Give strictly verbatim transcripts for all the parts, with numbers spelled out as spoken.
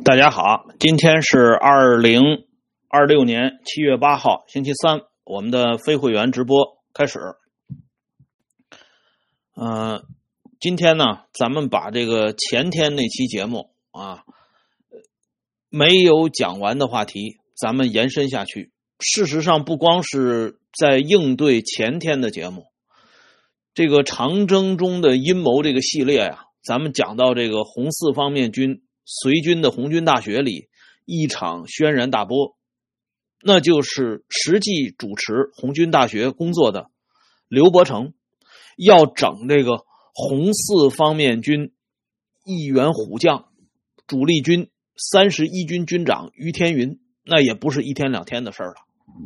大家好，今天是二零二六年七月八号，星期三，我们的非会员直播开始。呃，今天呢，咱们把这个前天那期节目啊，没有讲完的话题，咱们延伸下去。事实上，不光是在应对前天的节目，这个长征中的阴谋这个系列呀、啊，咱们讲到这个红四方面军随军的红军大学里一场轩然大波，那就是实际主持红军大学工作的刘伯承要整这个红四方面军一员虎将主力军三十一军军长于天云，那也不是一天两天的事儿了。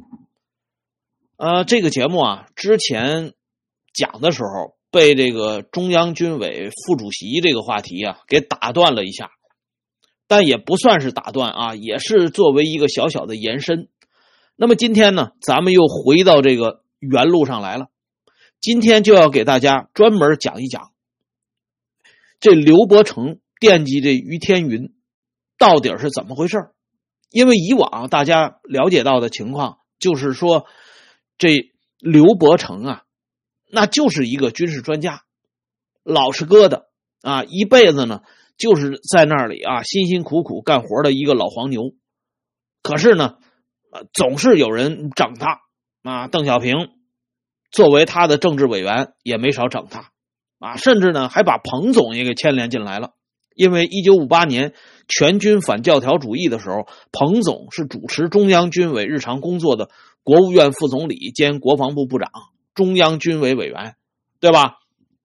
呃，这个节目啊，之前讲的时候被这个中央军委副主席这个话题啊给打断了一下，但也不算是打断啊，也是作为一个小小的延伸。那么今天呢，咱们又回到这个原路上来了。今天就要给大家专门讲一讲这刘伯承惦记这于天云到底是怎么回事。因为以往大家了解到的情况就是说，这刘伯承啊，那就是一个军事专家，老实疙瘩啊，一辈子呢就是在那里啊辛辛苦苦干活的一个老黄牛。可是呢，总是有人整他啊，邓小平作为他的政治委员也没少整他啊，甚至呢还把彭总也给牵连进来了。因为一九五八年全军反教条主义的时候，彭总是主持中央军委日常工作的国务院副总理兼国防部部长，中央军委委员，对吧？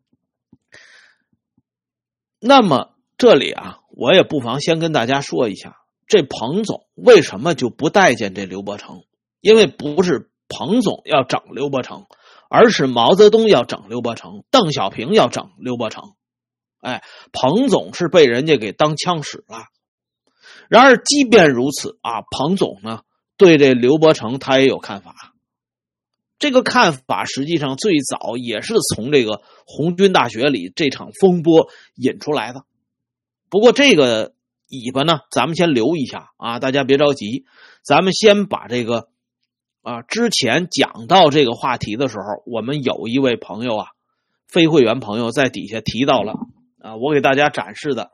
那么这里啊，我也不妨先跟大家说一下，这彭总为什么就不待见这刘伯承？因为不是彭总要整刘伯承，而是毛泽东要整刘伯承，邓小平要整刘伯承。哎，彭总是被人家给当枪使了。然而即便如此啊，彭总呢对这刘伯承他也有看法。这个看法实际上最早也是从这个红军大学里这场风波引出来的。不过这个尾巴呢，咱们先留一下啊，大家别着急。咱们先把这个啊之前讲到这个话题的时候，我们有一位朋友啊，非会员朋友在底下提到了啊，我给大家展示的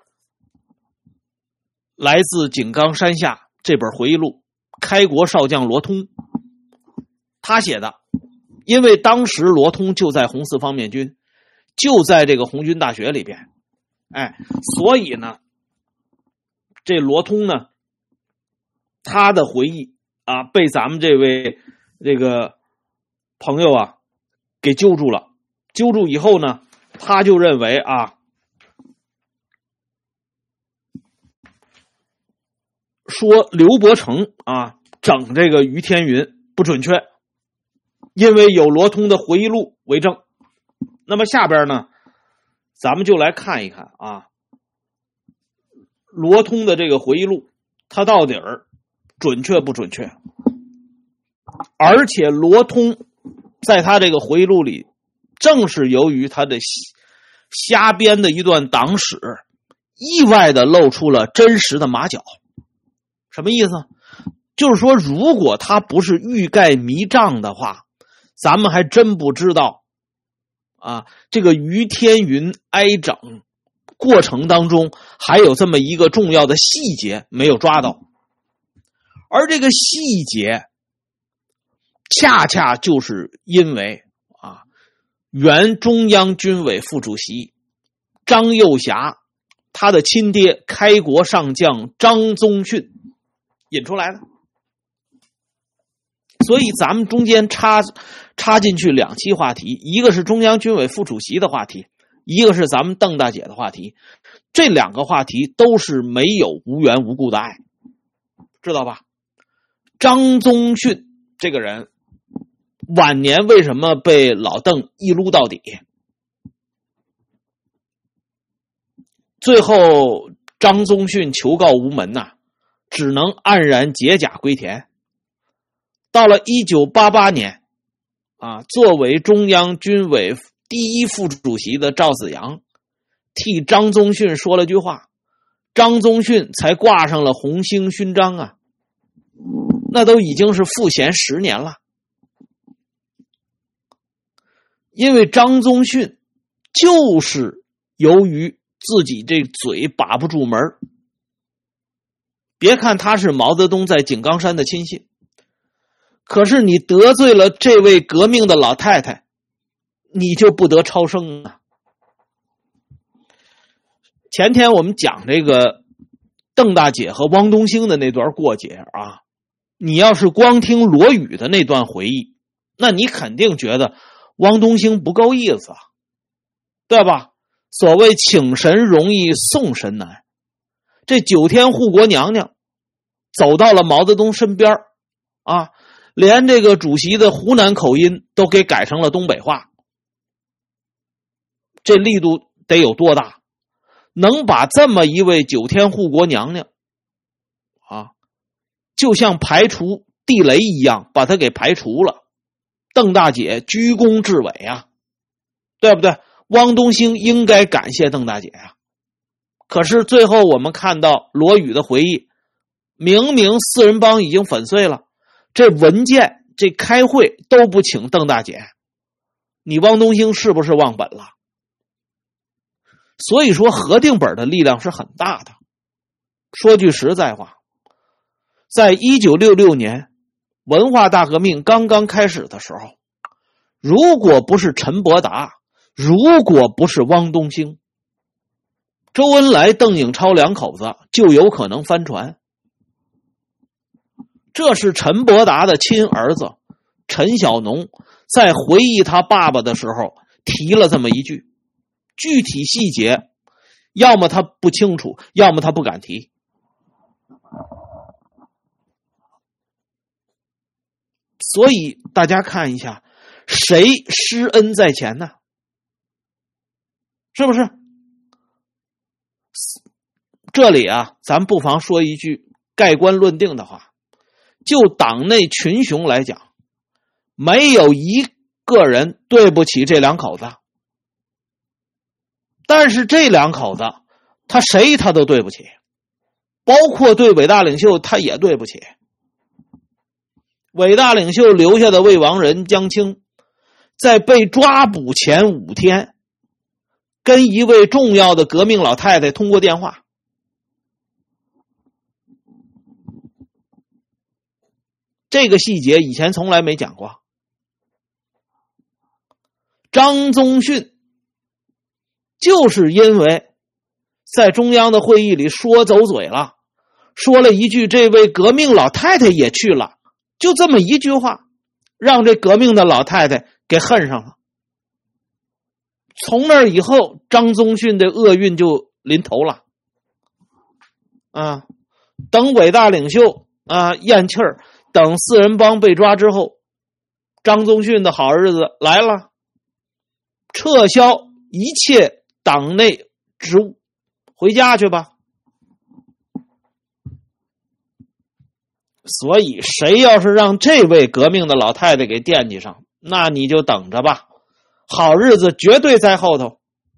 来自井冈山下这本回忆录，开国少将罗通他写的。因为当时罗通就在红四方面军，就在这个红军大学里边，哎，所以呢这罗通呢他的回忆啊被咱们这位这个朋友啊给揪住了。揪住以后呢，他就认为啊说刘伯承啊整这个于天云不准确，因为有罗通的回忆录为证。那么下边呢，咱们就来看一看啊，罗通的这个回忆录，他到底儿准确不准确？而且罗通在他这个回忆录里，正是由于他的瞎编的一段党史，意外的露出了真实的马脚。什么意思？就是说，如果他不是欲盖弥彰的话，咱们还真不知道啊，这个于天云挨整过程当中还有这么一个重要的细节没有抓到。而这个细节恰恰就是因为啊，原中央军委副主席张幼霞他的亲爹开国上将张宗逊引出来的。所以咱们中间插插进去两期话题，一个是中央军委副主席的话题，一个是咱们邓大姐的话题。这两个话题都是没有无缘无故的爱，知道吧？张宗逊这个人晚年为什么被老邓一撸到底？最后张宗逊求告无门呐、啊，只能黯然解甲归田。到了一九八八年啊，作为中央军委第一副主席的赵子阳替张宗逊说了句话， 张宗逊才挂上了红星勋章啊，那都已经是赋闲十年了。因为张宗逊就是由于自己这嘴把不住门，别看他是毛泽东在井冈山的亲信，可是你得罪了这位革命的老太太，你就不得超生啊。前天我们讲这个邓大姐和汪东兴的那段过节啊，你要是光听罗宇的那段回忆，那你肯定觉得汪东兴不够意思啊，对吧？所谓请神容易送神难，这九天护国娘娘走到了毛泽东身边啊，连这个主席的湖南口音都给改成了东北话，这力度得有多大？能把这么一位九天护国娘娘啊，就像排除地雷一样把她给排除了，邓大姐居功至伟啊，对不对？汪东兴应该感谢邓大姐啊。可是最后我们看到罗宇的回忆，明明四人帮已经粉碎了，这文件这开会都不请邓大姐，你汪东兴是不是忘本了？所以说核定本的力量是很大的。说句实在话，在一九六六年文化大革命刚刚开始的时候，如果不是陈伯达，如果不是汪东兴，周恩来邓颖超两口子就有可能翻船。这是陈伯达的亲儿子陈小农在回忆他爸爸的时候提了这么一句，具体细节要么他不清楚，要么他不敢提。所以大家看一下，谁施恩在前呢？是不是？这里啊，咱不妨说一句盖棺论定的话，就党内群雄来讲，没有一个人对不起这两口子，但是这两口子他谁他都对不起，包括对伟大领袖他也对不起。伟大领袖留下的未亡人江青，在被抓捕前五天跟一位重要的革命老太太通过电话，这个细节以前从来没讲过。张宗逊就是因为在中央的会议里说走嘴了，说了一句这位革命老太太也去了，就这么一句话让这革命的老太太给恨上了。从那以后张宗逊的厄运就临头了啊！等伟大领袖啊咽气儿，等四人帮被抓之后，张宗逊的好日子来了，撤销一切党内职务，回家去吧。所以谁要是让这位革命的老太太给惦记上，那你就等着吧，好日子绝对在后头。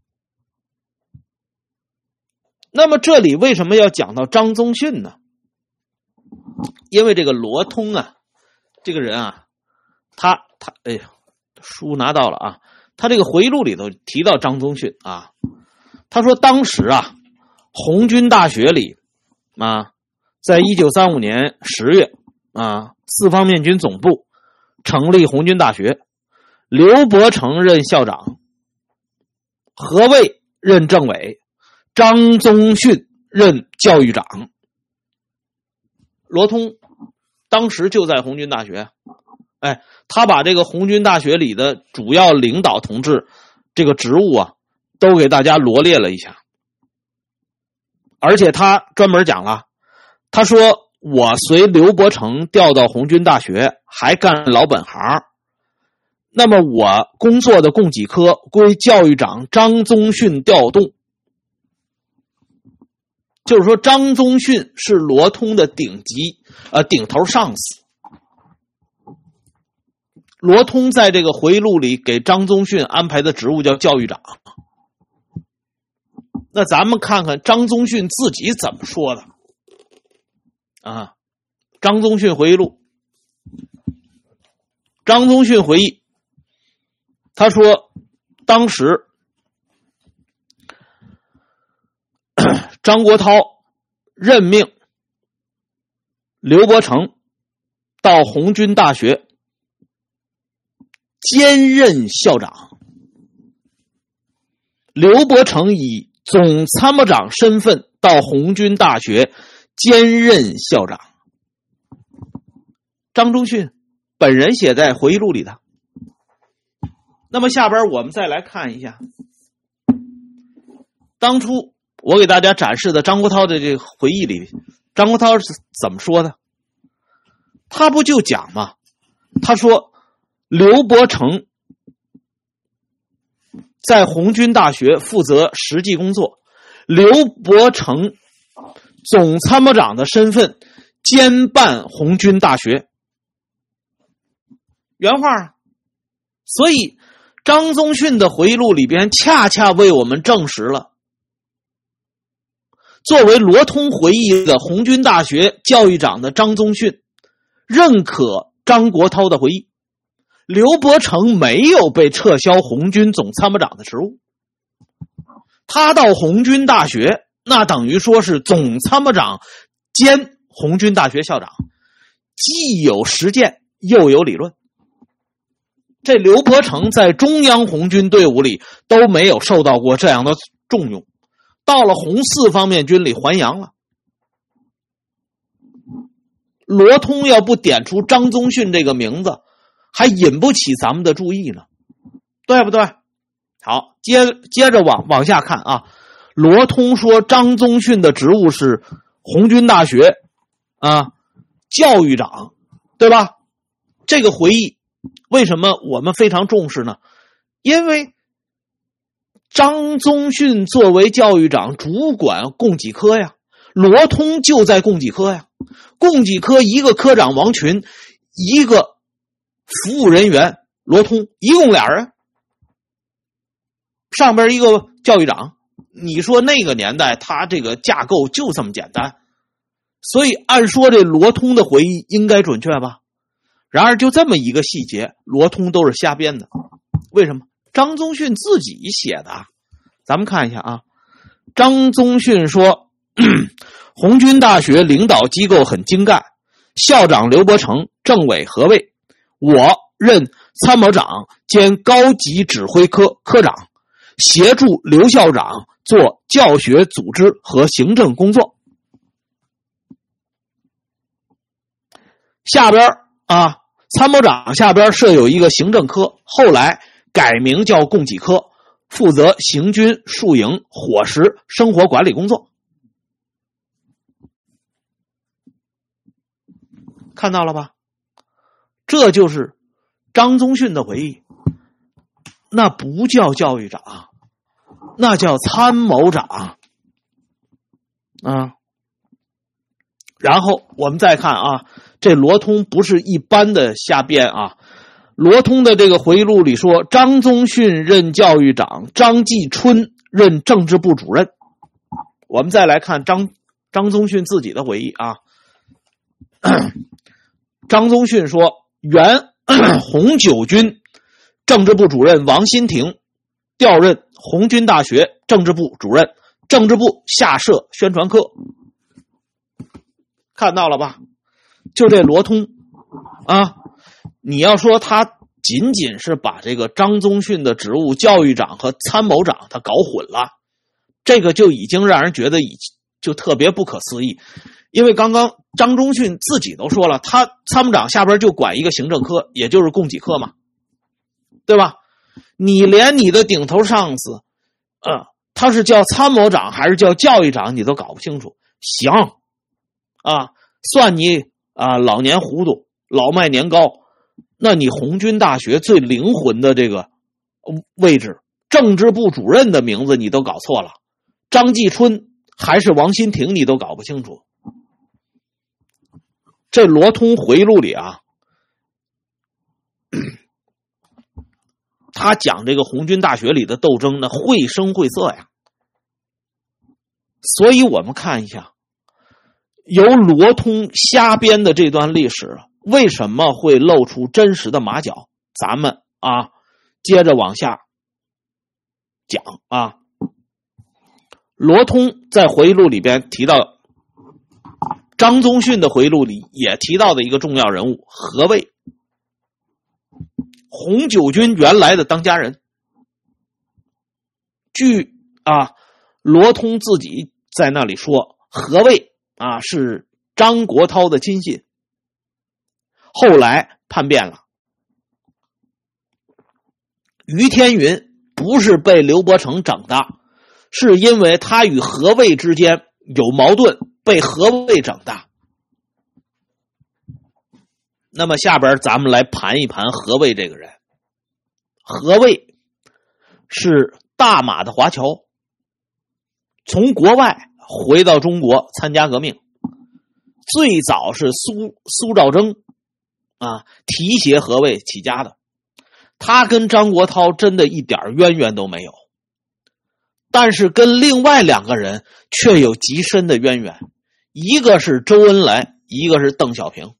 那么这里为什么要讲到张宗逊呢？因为这个罗通啊，这个人啊，他他哎呀，书拿到了啊，他这个回忆录里头提到张宗逊啊，他说当时啊，红军大学里啊，在一九三五年十月啊，四方面军总部成立红军大学，刘伯承任校长，何卫任政委，张宗逊任教育长。罗通当时就在红军大学，哎，他把这个红军大学里的主要领导同志这个职务啊，都给大家罗列了一下。而且他专门讲了，他说我随刘伯承调到红军大学，还干老本行。那么我工作的供给科归教育长张宗逊调动。就是说张宗逊是罗通的顶级呃顶头上司。罗通在这个回忆录里给张宗逊安排的职务叫教育长。 那咱们看看张宗逊自己怎么说的啊？张宗逊回忆录，张宗逊回忆，他说，当时张国焘任命刘伯承到红军大学兼任校长，刘伯承以总参谋长身份到红军大学兼任校长。张宗逊本人写在回忆录里的。那么下边我们再来看一下，当初我给大家展示的张国焘的这个回忆里，张国焘是怎么说的？他不就讲吗？他说刘伯承在红军大学负责实际工作，刘伯承总参谋长的身份兼办红军大学。原话。所以张宗逊的回忆录里边恰恰为我们证实了，作为罗通回忆的红军大学教育长的张宗逊认可张国焘的回忆，刘伯承没有被撤销红军总参谋长的职务，他到红军大学那等于说是总参谋长兼红军大学校长，既有实践又有理论。这刘伯承在中央红军队伍里都没有受到过这样的重用，到了红四方面军里还阳了。罗通要不点出张宗逊这个名字，还引不起咱们的注意呢，对不对？好，接接着往往下看啊。罗通说张宗逊的职务是红军大学啊教育长，对吧？这个回忆为什么我们非常重视呢？因为张宗逊作为教育长主管供给科呀，罗通就在供给科呀。供给科一个科长王群，一个服务人员罗通，一共俩人，上边一个教育长。你说那个年代他这个架构就这么简单，所以按说这罗通的回忆应该准确吧。然而就这么一个细节，罗通都是瞎编的。为什么？张宗逊自己写的。咱们看一下啊，张宗逊说红军大学领导机构很精干，校长刘伯承，政委何卫，我任参谋长兼高级指挥科科长，协助刘校长做教学组织和行政工作。下边啊，参谋长下边设有一个行政科，后来改名叫供给科，负责行军、宿营、伙食、生活管理工作。看到了吧？这就是张宗逊的回忆。那不叫教育长，那叫参谋长啊。然后我们再看啊，这罗通不是一般的瞎编啊。罗通的这个回忆录里说，张宗逊任教育长，张继春任政治部主任。我们再来看张张宗逊自己的回忆啊。张宗逊说，原红九军政治部主任王新亭调任红军大学政治部主任，政治部下设宣传科。看到了吧？就这罗通啊，你要说他仅仅是把这个张宗逊的职务教育长和参谋长他搞混了，这个就已经让人觉得已就特别不可思议。因为刚刚张宗逊自己都说了，他参谋长下边就管一个行政科，也就是供给科嘛，对吧？你连你的顶头上司呃，他是叫参谋长还是叫教育长你都搞不清楚，行啊，算你啊老年糊涂，老迈年高，那你红军大学最灵魂的这个位置，政治部主任的名字你都搞错了，张继春还是王新亭你都搞不清楚。这罗通回忆录里啊，他讲这个红军大学里的斗争呢，绘声绘色呀。 所以我们看一下由罗通瞎编的这段历史为什么会露出真实的马脚，咱们啊接着往下讲啊。罗通在回忆录里边提到，张宗逊的回忆录里也提到的一个重要人物何谓，红九军原来的当家人。据啊罗通自己在那里说，何谓啊是张国焘的亲信，后来叛变了。于天云不是被刘伯承整的，是因为他与何谓之间有矛盾，被何谓整的。那么下边咱们来盘一盘何谓这个人。何谓是大马的华侨，从国外回到中国参加革命，最早是苏苏兆征啊提携何谓起家的，他跟张国焘真的一点渊源都没有，但是跟另外两个人却有极深的渊源，一个是周恩来，一个是邓小平。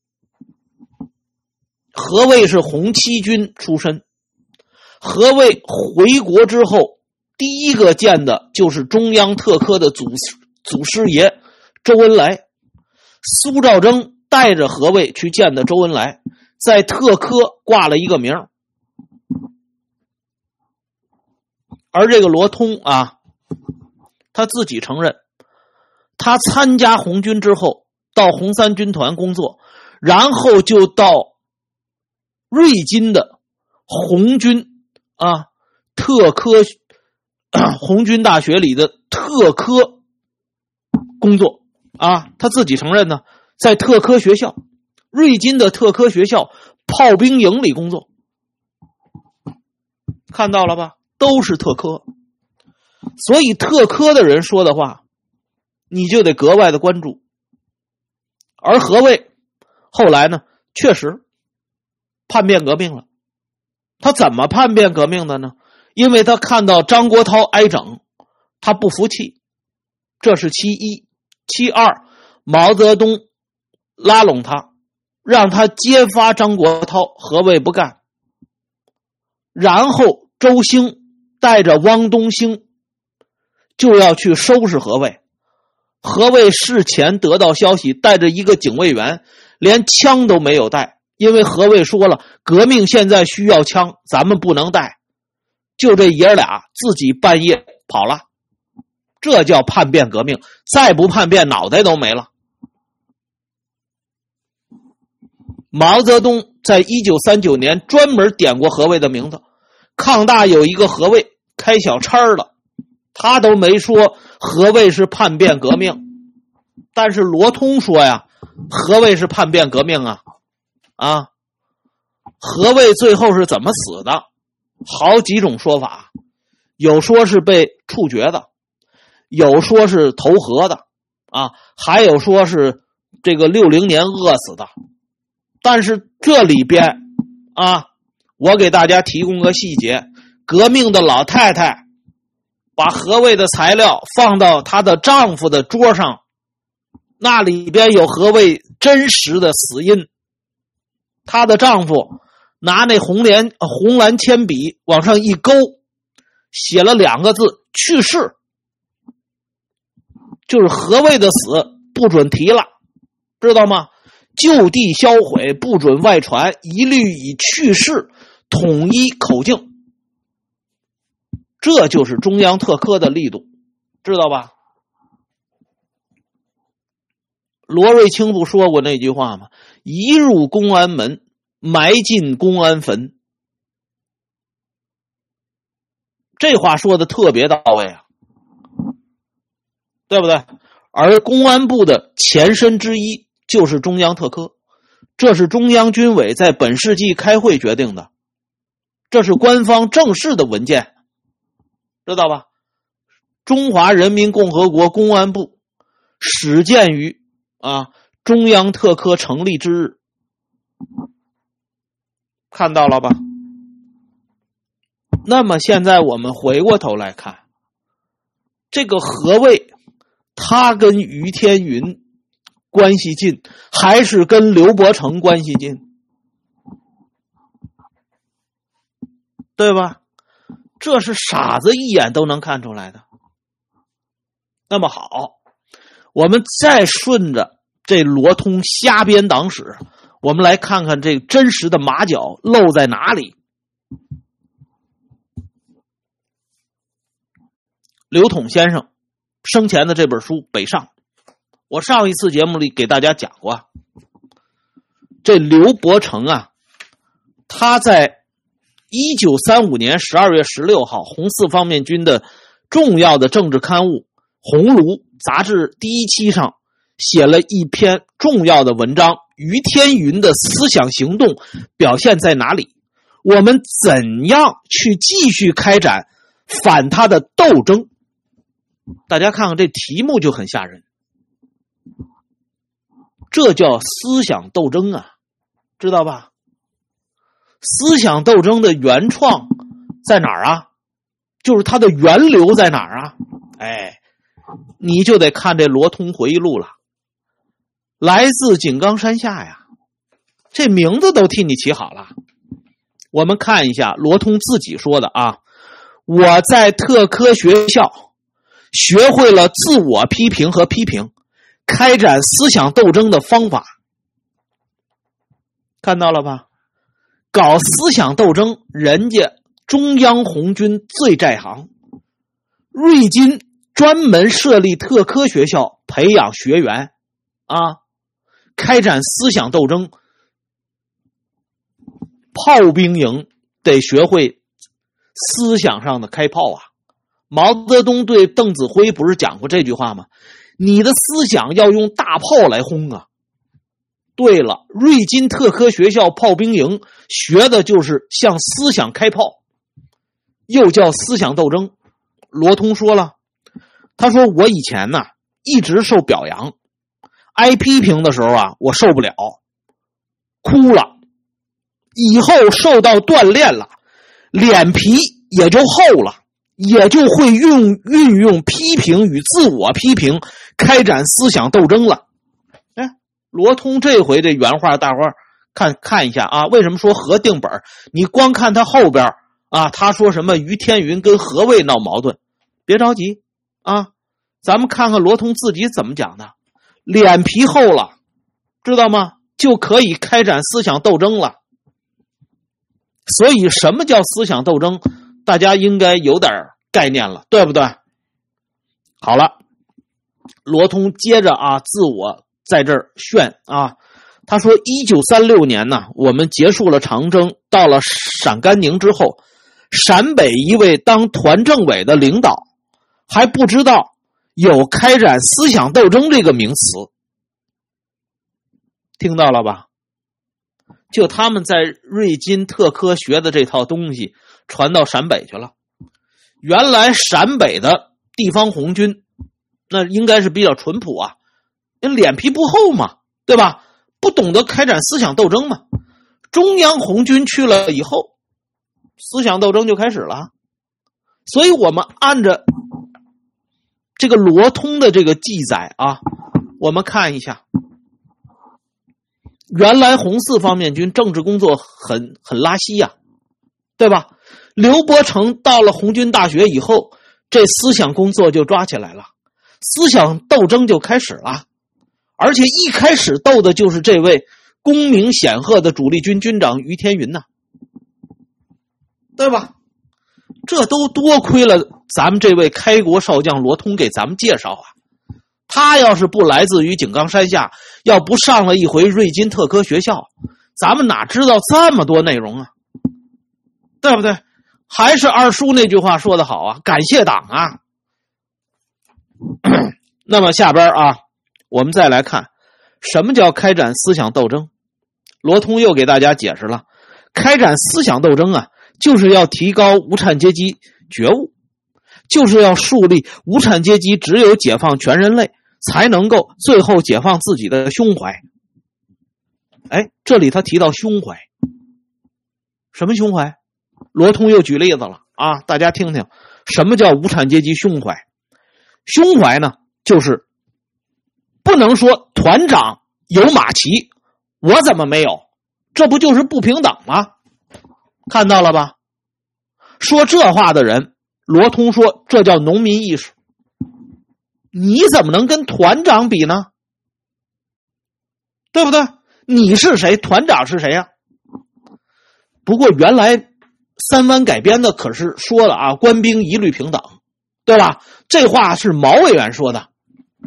何谓是红七军出身，何谓回国之后第一个见的就是中央特科的祖祖师爷周恩来，苏兆征带着何谓去见的周恩来，在特科挂了一个名。而这个罗通啊，他自己承认，他参加红军之后到红三军团工作，然后就到瑞金的红军啊特科红军大学里的特科工作啊，他自己承认呢，在特科学校瑞金的特科学校炮兵营里工作。看到了吧，都是特科。所以特科的人说的话你就得格外的关注。而何谓后来呢确实叛变革命了。他怎么叛变革命的呢？因为他看到张国焘挨整，他不服气，这是其一。其二，毛泽东拉拢他，让他揭发张国焘，何谓不干。然后周兴带着汪东兴就要去收拾何谓。何谓事前得到消息，带着一个警卫员，连枪都没有带，因为何谓说了，革命现在需要枪，咱们不能带。就这爷俩自己半夜跑了，这叫叛变革命，再不叛变脑袋都没了。毛泽东在一九三九年专门点过何谓的名字，抗大有一个何谓开小差了，他都没说何谓是叛变革命。但是罗通说呀，何谓是叛变革命啊？啊，何谓最后是怎么死的？好几种说法，有说是被处决的，有说是投河的啊，还有说是这个六零年饿死的。但是这里边啊，我给大家提供个细节，革命的老太太把何谓的材料放到她的丈夫的桌上，那里边有何谓真实的死因。她的丈夫拿那红莲红蓝铅笔往上一勾，写了两个字去世，就是何谓的死不准提了，知道吗？就地销毁，不准外传，一律以去世统一口径。这就是中央特科的力度，知道吧？罗瑞卿不说过那句话吗？一入公安门，埋进公安坟。这话说的特别到位啊，对不对？而公安部的前身之一就是中央特科，这是中央军委在本世纪开会决定的，这是官方正式的文件，知道吧？中华人民共和国公安部始建于啊中央特科成立之日，看到了吧？那么现在我们回过头来看，这个何谓他跟于天云关系近，还是跟刘伯承关系近？对吧？这是傻子一眼都能看出来的。那么好，我们再顺着这罗通瞎编党史，我们来看看这真实的马脚露在哪里。刘统先生生前的这本书《北上》，我上一次节目里给大家讲过啊，这刘伯承啊，他在一九三五年十二月十六号红四方面军的重要的政治刊物《红炉》杂志第一期上写了一篇重要的文章，于天云的思想行动表现在哪里？我们怎样去继续开展反他的斗争？大家看看这题目就很吓人，这叫思想斗争啊，知道吧？思想斗争的原创在哪儿啊？就是它的源流在哪儿啊？哎，你就得看这罗通回忆录了。来自井冈山下呀，这名字都替你起好了。我们看一下罗通自己说的啊，我在特科学校学会了自我批评和批评，开展思想斗争的方法。看到了吧？搞思想斗争，人家中央红军最在行。瑞金专门设立特科学校培养学员啊，开展思想斗争。炮兵营得学会思想上的开炮啊。毛泽东对邓子恢不是讲过这句话吗？你的思想要用大炮来轰啊。对了，瑞金特科学校炮兵营学的就是向思想开炮，又叫思想斗争。罗通说了，他说我以前呢一直受表扬，挨批评的时候啊我受不了，哭了，以后受到锻炼了，脸皮也就厚了，也就会运运用批评与自我批评开展思想斗争了。哎，罗通这回这原话大伙儿看看一下啊，为什么说何定本？你光看他后边啊，他说什么于天云跟何谓闹矛盾，别着急啊，咱们看看罗通自己怎么讲的。脸皮厚了，知道吗？就可以开展思想斗争了。所以什么叫思想斗争？大家应该有点概念了，对不对？好了，罗通接着啊，自我在这儿炫啊，他说一九三六年呢，我们结束了长征，到了陕甘宁之后，陕北一位当团政委的领导还不知道有开展思想斗争这个名词，听到了吧？就他们在瑞金特科学的这套东西传到陕北去了。原来陕北的地方红军那应该是比较淳朴啊，人脸皮不厚嘛，对吧？不懂得开展思想斗争嘛。中央红军去了以后，思想斗争就开始了。所以我们按着这个罗通的这个记载啊，我们看一下，原来红四方面军政治工作很很拉稀呀、啊，对吧？刘伯承到了红军大学以后，这思想工作就抓起来了，思想斗争就开始了，而且一开始斗的就是这位功名显赫的主力军军长于天云呐、啊，对吧？这都多亏了咱们这位开国少将罗通给咱们介绍啊。他要是不来自于井冈山下，要不上了一回瑞金特科学校，咱们哪知道这么多内容啊，对不对？还是二叔那句话说的好啊，感谢党啊。那么下边啊，我们再来看什么叫开展思想斗争。罗通又给大家解释了，开展思想斗争啊，就是要提高无产阶级觉悟，就是要树立无产阶级只有解放全人类才能够最后解放自己的胸怀。哎，这里他提到胸怀，什么胸怀？罗通又举例子了啊，大家听听什么叫无产阶级胸怀。胸怀呢， 就是不能说团长有马旗，我怎么没有？这不就是不平等吗？看到了吧？说这话的人，罗通说这叫农民意识。你怎么能跟团长比呢？对不对？你是谁？团长是谁呀？不过原来三湾改编的可是说了啊，官兵一律平等，对吧？这话是毛委员说的。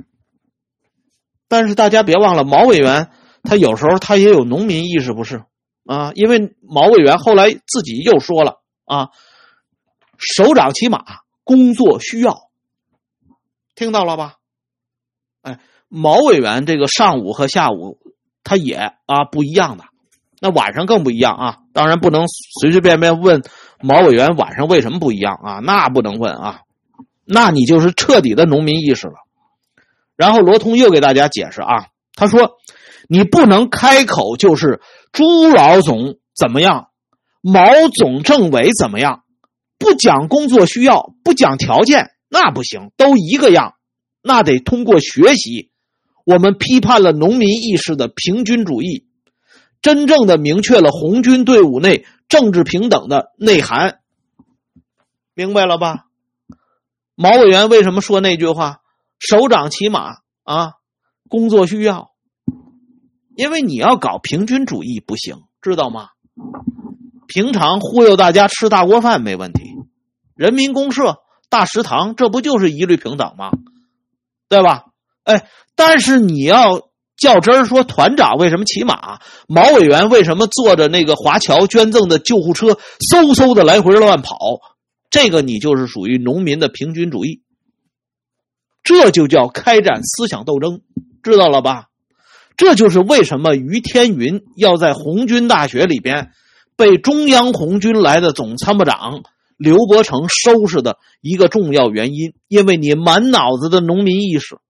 但是大家别忘了，毛委员他有时候他也有农民意识，不是啊？因为毛委员后来自己又说了啊，首长骑马，工作需要，听到了吧？哎，毛委员这个上午和下午他也啊不一样的，那晚上更不一样啊。当然不能随随便便问毛委员晚上为什么不一样啊，那不能问啊，那你就是彻底的农民意识了。然后罗通又给大家解释啊，他说你不能开口就是朱老总怎么样，毛总政委怎么样，不讲工作需要，不讲条件，那不行，都一个样，那得通过学习。我们批判了农民意识的平均主义，真正的明确了红军队伍内政治平等的内涵。明白了吧？毛委员为什么说那句话？首长骑马啊，工作需要。因为你要搞平均主义不行，知道吗？平常忽悠大家吃大锅饭没问题，人民公社、大食堂，这不就是一律平等吗？对吧？哎，但是你要较真儿说团长为什么骑马，毛委员为什么坐着那个华侨捐赠的救护车嗖嗖的来回乱跑，这个你就是属于农民的平均主义。这就叫开展思想斗争，知道了吧？这就是为什么于天云要在红军大学里边被中央红军来的总参谋长刘伯承收拾的一个重要原因，因为你满脑子的农民意识。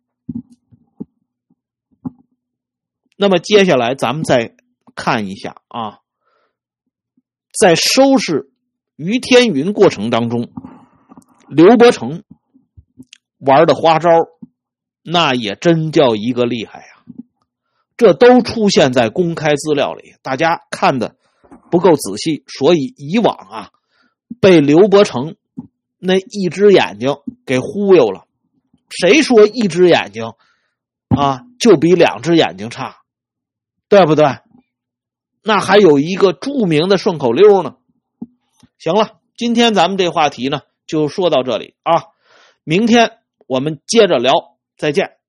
那么接下来咱们再看一下啊，在收拾于天云过程当中，刘伯承玩的花招那也真叫一个厉害呀！这都出现在公开资料里，大家看的不够仔细，所以以往啊被刘伯承那一只眼睛给忽悠了。谁说一只眼睛啊就比两只眼睛差，对不对？那还有一个著名的顺口溜呢。行了，今天咱们这话题呢就说到这里啊，明天我们接着聊，再见。